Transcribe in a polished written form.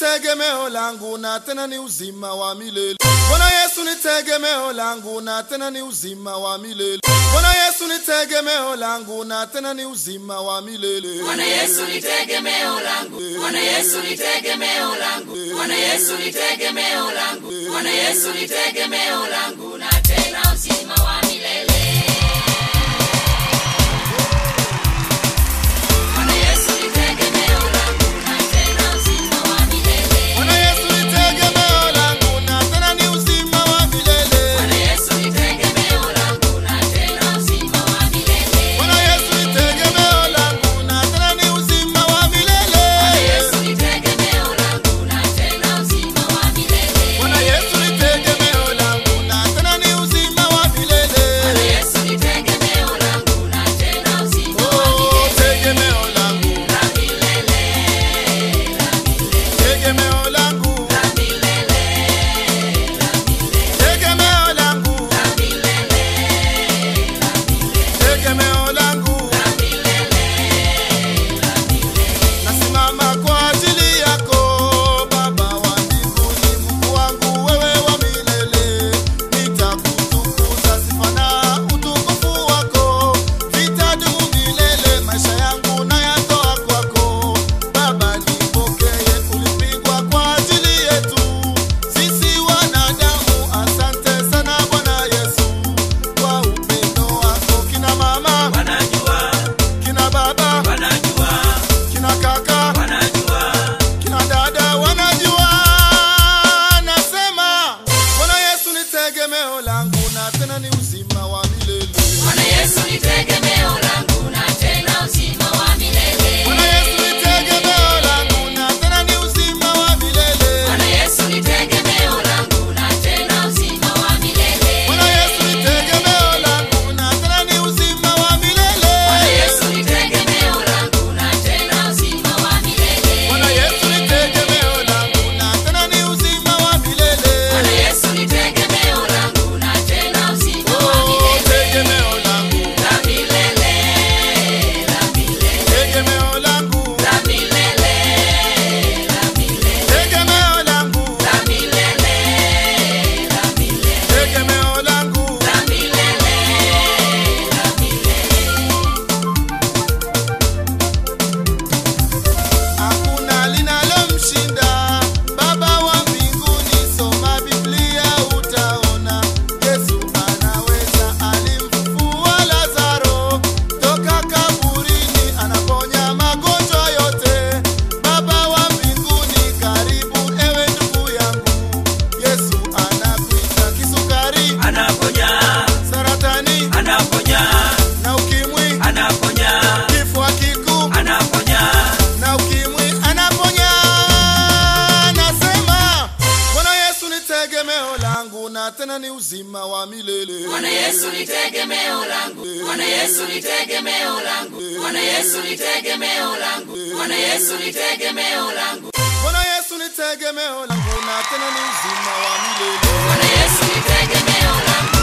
tegemeo langu na tena ni uzima wa milele. Bwana Yesu ni tegemeo langu na tena ni uzima wa milele. Bwana Yesu ni tegemeo langu na tena ni uzima wa milele. Bwana Yesu ni tegemeo langu. Bwana Yesu ni tegemeo langu. Bwana Yesu ni tegemeo langu. Bwana Yesu ni tegemeo langu na tena uzima wa milele. Tena ni uzima wa milele. Bwana Yesu ni tegemeo langu. Bwana Yesu ni tegemeo langu. Bwana Yesu ni tegemeo langu. Bwana Yesu ni tegemeo langu. Bwana Yesu ni tegemeo langu na tena ni uzima wa milele. Bwana Yesu ni tegemeo langu.